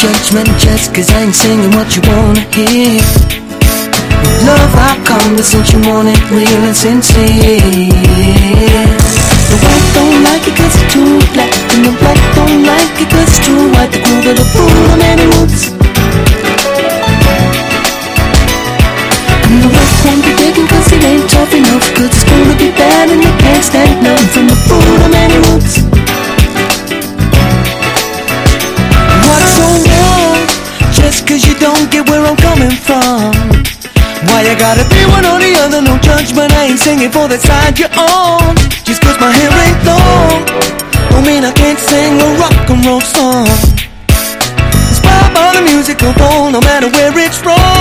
judgment just 'cause I ain't singing what you wanna hear. With love I've come to since you want it real and sincere. The white don't like it 'cause it's too black, and the black don't like it 'cause it's too white. The groove of the fool of many roots. And the west won't be digging 'cause it ain't tough enough, 'cause it's cool to be bad and they can't stand nothing from the fool of many roots. What's so wrong? Just 'cause you don't get where I'm coming from. Why you gotta be one or the other? No judgment, I ain't singing for the side you're on. Just 'cause my hair ain't long don't mean I can't sing a rock and roll song. Inspired by the music of old, no matter where it's from.